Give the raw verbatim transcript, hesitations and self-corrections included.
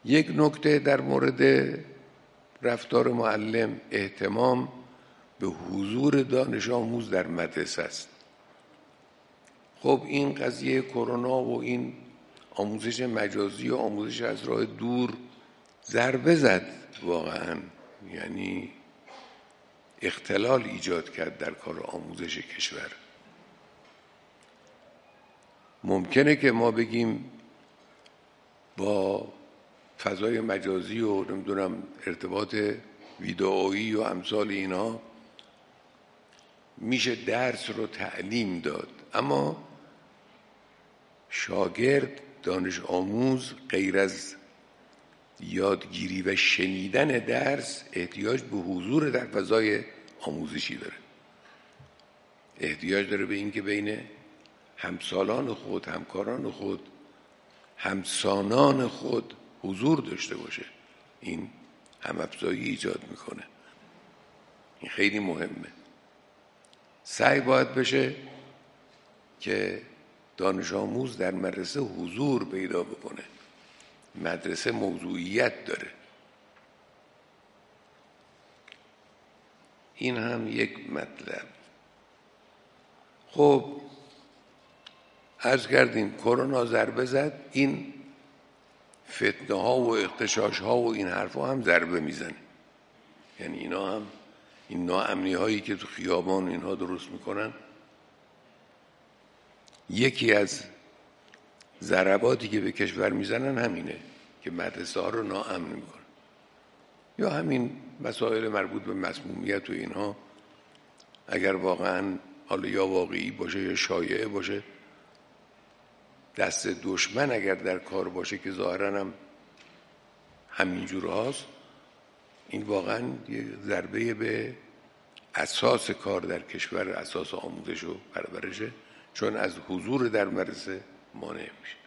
یک نکته در مورد رفتار معلم، اهتمام به حضور دانش آموز در مدرسه است. خب این قضیه کرونا و این آموزش مجازی و آموزش از راه دور ضربه زد واقعا، یعنی اختلال ایجاد کرد در کار آموزش کشور. ممکنه که ما بگیم با فضای مجازی و نمیدونم ارتباط ویدئویی و امثال اینا میشه درس رو تعلیم داد، اما شاگرد، دانش آموز، غیر از یادگیری و شنیدن درس احتیاج به حضور در فضای آموزشی داره. احتیاج داره به این که بین همسالان خود، همکاران خود، همسانان خود حضور داشته باشه. این هم‌افزایی ایجاد میکنه. این خیلی مهمه. سعی باید بشه که دانش آموز در مدرسه حضور پیدا بکنه. مدرسه موضوعیت داره. این هم یک مطلب. خب عرض کردیم کرونا ضربه زد، این فتنه ها و اغتشاش ها و این حرف ها هم ضربه میزنه. یعنی اینا هم این ناامنی هایی که تو خیابان اینها درست میکنن، یکی از ضرباتی که به کشور میزنن همینه که مدرسه ها رو ناامن میکنن. یا همین مسائل مربوط به مسمومیت و اینها، اگر واقعا حالا یا واقعی باشه یا شایعه باشه، دست دشمن اگر در کار باشه که ظاهرا هم همینجور هاست، این واقعا یه ضربه به اساس کار در کشور، اساس آموزش و پرورشه، چون از حضور در مدرسه مانع میشه.